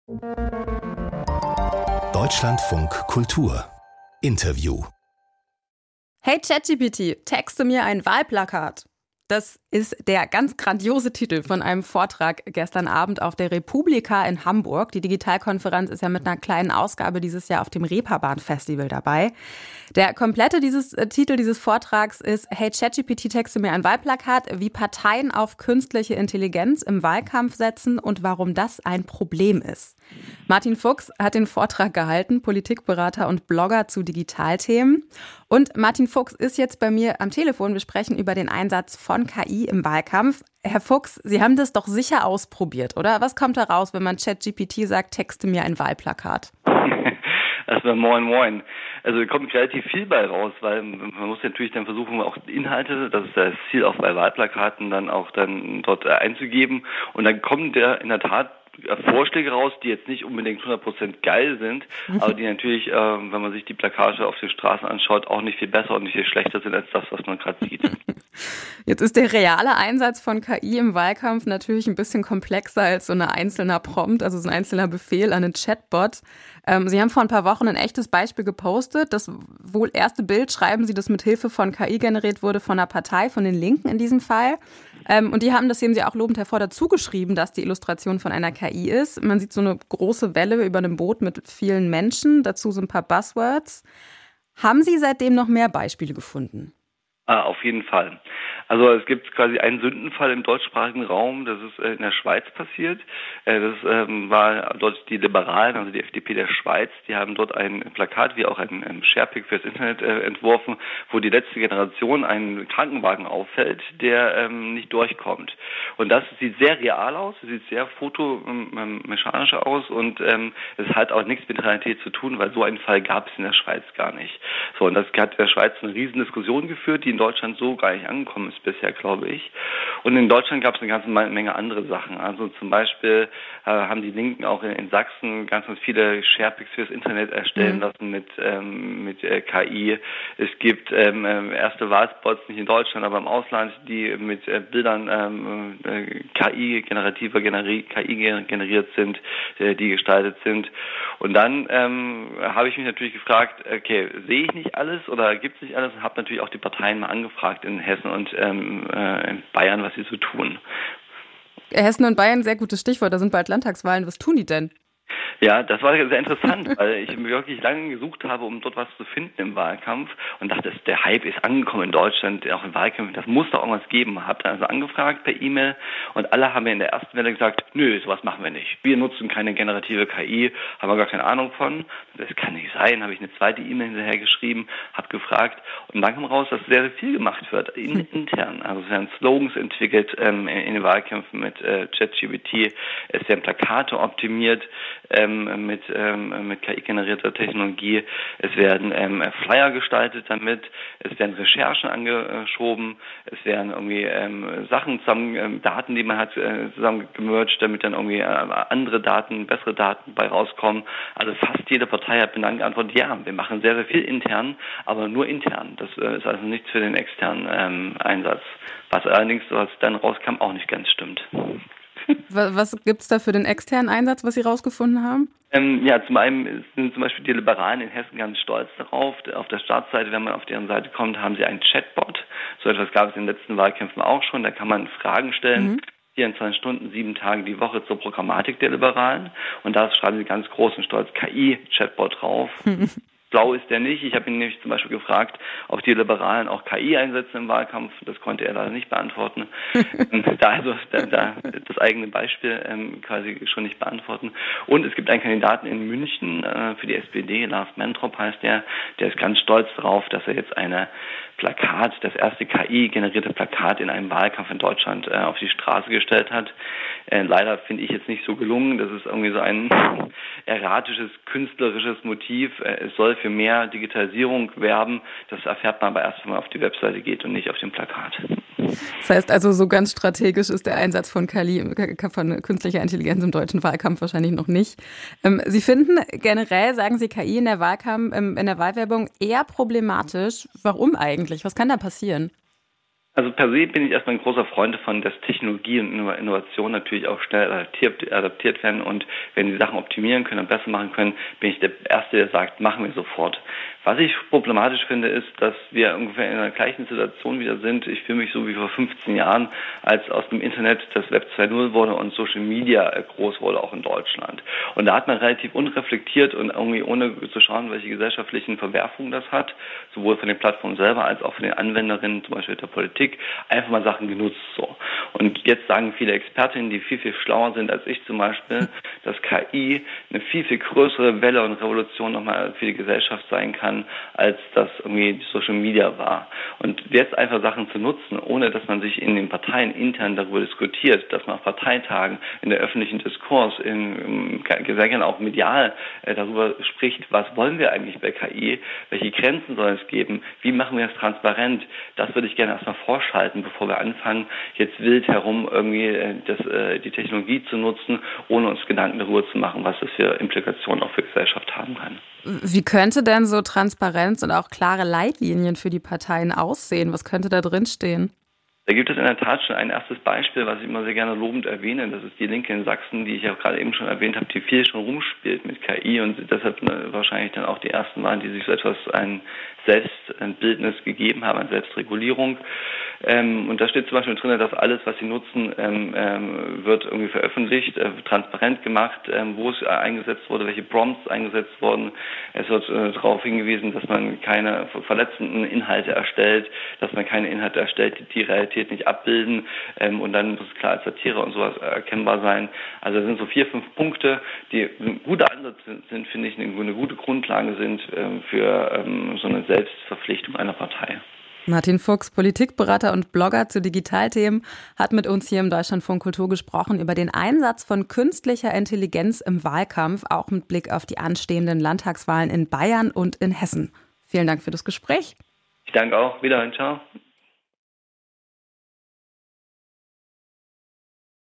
Deutschlandfunk Kultur Interview. Hey ChatGPT, texte mir ein Wahlplakat. Das ist der ganz grandiose Titel von einem Vortrag gestern Abend auf der Republika in Hamburg. Die Digitalkonferenz ist ja mit einer kleinen Ausgabe dieses Jahr auf dem Reeperbahn-Festival dabei. Der komplette Titel dieses Vortrags ist: Hey ChatGPT, texte mir ein Wahlplakat, wie Parteien auf künstliche Intelligenz im Wahlkampf setzen und warum das ein Problem ist. Martin Fuchs hat den Vortrag gehalten, Politikberater und Blogger zu Digitalthemen. Und Martin Fuchs ist jetzt bei mir am Telefon. Wir sprechen über den Einsatz von KI im Wahlkampf. Herr Fuchs, Sie haben das doch sicher ausprobiert, oder? Was kommt da raus, wenn man ChatGPT sagt, texte mir ein Wahlplakat? Erstmal moin. Also kommt relativ viel bei raus, weil man muss natürlich dann versuchen, auch Inhalte, das ist das Ziel auch bei Wahlplakaten, dann dort einzugeben. Und dann kommen in der Tat Vorschläge raus, die jetzt nicht unbedingt 100% geil sind, aber die natürlich, wenn man sich die Plakate auf den Straßen anschaut, auch nicht viel besser und nicht viel schlechter sind als das, was man gerade sieht. Jetzt ist der reale Einsatz von KI im Wahlkampf natürlich ein bisschen komplexer als so ein einzelner Prompt, also so ein einzelner Befehl an einen Chatbot. Sie haben vor ein paar Wochen ein echtes Beispiel gepostet. Das wohl erste Bild, schreiben Sie, das mit Hilfe von KI generiert wurde von einer Partei, von den Linken in diesem Fall. Und die haben, das heben Sie auch lobend hervor, dazu geschrieben, dass die Illustration von einer KI ist. Man sieht so eine große Welle über einem Boot mit vielen Menschen, dazu so ein paar Buzzwords. Haben Sie seitdem noch mehr Beispiele gefunden? Auf jeden Fall. Also es gibt quasi einen Sündenfall im deutschsprachigen Raum, das ist in der Schweiz passiert. Das war dort die Liberalen, also die FDP der Schweiz, die haben dort ein Plakat wie auch ein Sharepick fürs Internet entworfen, wo die letzte Generation einen Krankenwagen auffällt, der nicht durchkommt. Und das sieht sehr real aus, es sieht sehr fotomechanisch aus und es hat auch nichts mit Realität zu tun, weil so einen Fall gab es in der Schweiz gar nicht. So, und das hat in der Schweiz eine riesen Diskussion geführt, die in Deutschland so gar nicht angekommen ist bisher, glaube ich. Und in Deutschland gab es eine ganze Menge andere Sachen. Also zum Beispiel haben die Linken auch in Sachsen ganz viele Sharepicks fürs Internet erstellen lassen mit KI. Es gibt erste Wahlspots, nicht in Deutschland, aber im Ausland, die mit Bildern KI generiert sind, die gestaltet sind. Und dann habe ich mich natürlich gefragt, okay, sehe ich nicht alles oder gibt es nicht alles? Und habe natürlich auch die Parteien mal angefragt in Hessen und in Bayern, was sie so tun. Hessen und Bayern, sehr gutes Stichwort, da sind bald Landtagswahlen. Was tun die denn? Ja, das war sehr interessant, weil ich wirklich lange gesucht habe, um dort was zu finden im Wahlkampf und dachte, der Hype ist angekommen in Deutschland, auch in Wahlkämpfen, das muss doch irgendwas geben. Habe dann also angefragt per E-Mail und alle haben mir in der ersten Welle gesagt, nö, sowas machen wir nicht. Wir nutzen keine generative KI, haben wir gar keine Ahnung von. Das kann nicht sein, habe ich eine zweite E-Mail hinterher geschrieben, habe gefragt und dann kam raus, dass sehr, sehr viel gemacht wird, intern. Also es werden Slogans entwickelt in den Wahlkämpfen mit ChatGPT, es werden Plakate optimiert, mit KI-generierter Technologie. Es werden Flyer gestaltet damit, es werden Recherchen angeschoben, es werden irgendwie Sachen Daten, die man hat, zusammen gemerged, damit dann irgendwie andere Daten, bessere Daten bei rauskommen. Also fast jede Partei hat benannt geantwortet, ja, wir machen sehr, sehr viel intern, aber nur intern. Das ist also nichts für den externen Einsatz. Was allerdings, was dann rauskam, auch nicht ganz stimmt. Was gibt's da für den externen Einsatz, was Sie rausgefunden haben? Ja, zum einen sind zum Beispiel die Liberalen in Hessen ganz stolz darauf. Auf der Startseite, wenn man auf deren Seite kommt, haben sie einen Chatbot. So etwas gab es in den letzten Wahlkämpfen auch schon. Da kann man Fragen stellen. 24 Stunden, 7 Tage die Woche zur Programmatik der Liberalen. Und da schreiben sie ganz groß und stolz KI-Chatbot drauf. Blau ist der nicht. Ich habe ihn nämlich zum Beispiel gefragt, ob die Liberalen auch KI einsetzen im Wahlkampf. Das konnte er leider nicht beantworten. Da das eigene Beispiel quasi schon nicht beantworten. Und es gibt einen Kandidaten in München für die SPD, Lars Mentrop heißt der ist ganz stolz darauf, dass er jetzt das erste KI-generierte Plakat in einem Wahlkampf in Deutschland auf die Straße gestellt hat. Leider finde ich jetzt nicht so gelungen. Das ist irgendwie so ein erratisches, künstlerisches Motiv. Es soll für mehr Digitalisierung werben. Das erfährt man aber erst, wenn man auf die Webseite geht und nicht auf dem Plakat. Das heißt also, so ganz strategisch ist der Einsatz von künstlicher Intelligenz im deutschen Wahlkampf wahrscheinlich noch nicht. Sie finden generell, sagen Sie, KI in der Wahlwerbung eher problematisch. Warum eigentlich? Was kann da passieren? Also per se bin ich erstmal ein großer Freund davon, dass Technologie und Innovation natürlich auch schnell adaptiert werden, und wenn die Sachen optimieren können und besser machen können, bin ich der Erste, der sagt, machen wir sofort. Was ich problematisch finde, ist, dass wir ungefähr in der gleichen Situation wieder sind. Ich fühle mich so wie vor 15 Jahren, als aus dem Internet das Web 2.0 wurde und Social Media groß wurde, auch in Deutschland. Und da hat man relativ unreflektiert und irgendwie ohne zu schauen, welche gesellschaftlichen Verwerfungen das hat, sowohl von den Plattformen selber als auch von den Anwenderinnen, zum Beispiel der Politik, einfach mal Sachen genutzt. So. Und jetzt sagen viele Expertinnen, die viel, viel schlauer sind als ich zum Beispiel, dass KI eine viel, viel größere Welle und Revolution nochmal für die Gesellschaft sein kann, als das irgendwie Social Media war. Und jetzt einfach Sachen zu nutzen, ohne dass man sich in den Parteien intern darüber diskutiert, dass man auf Parteitagen, in der öffentlichen Diskurs, sehr gerne auch medial darüber spricht, was wollen wir eigentlich bei KI, welche Grenzen soll es geben, wie machen wir das transparent, das würde ich gerne erstmal vorschalten, bevor wir anfangen, jetzt wild herum irgendwie die Technologie zu nutzen, ohne uns Gedanken darüber zu machen, was das für Implikationen auch für Gesellschaft haben kann. Wie könnte denn so Transparenz und auch klare Leitlinien für die Parteien aussehen? Was könnte da drin stehen? Da gibt es in der Tat schon ein erstes Beispiel, was ich immer sehr gerne lobend erwähne. Das ist die Linke in Sachsen, die ich auch gerade eben schon erwähnt habe, die viel schon rumspielt mit KI und deshalb wahrscheinlich dann auch die ersten waren, die sich so etwas ein Selbstbildnis gegeben haben, eine Selbstregulierung. Und da steht zum Beispiel drin, dass alles, was sie nutzen, wird irgendwie veröffentlicht, transparent gemacht, wo es eingesetzt wurde, welche Prompts eingesetzt wurden. Es wird darauf hingewiesen, dass man keine verletzenden Inhalte erstellt, dass man keine Inhalte erstellt, die die Realität nicht abbilden. Und dann muss es klar als Satire und sowas erkennbar sein. Also das sind so 4, 5 Punkte, die ein guter Ansatz sind, finde ich, eine gute Grundlage sind für so eine Selbstverpflichtung einer Partei. Martin Fuchs, Politikberater und Blogger zu Digitalthemen, hat mit uns hier im Deutschlandfunk Kultur gesprochen über den Einsatz von künstlicher Intelligenz im Wahlkampf, auch mit Blick auf die anstehenden Landtagswahlen in Bayern und in Hessen. Vielen Dank für das Gespräch. Ich danke auch. Wiederhören. Ciao.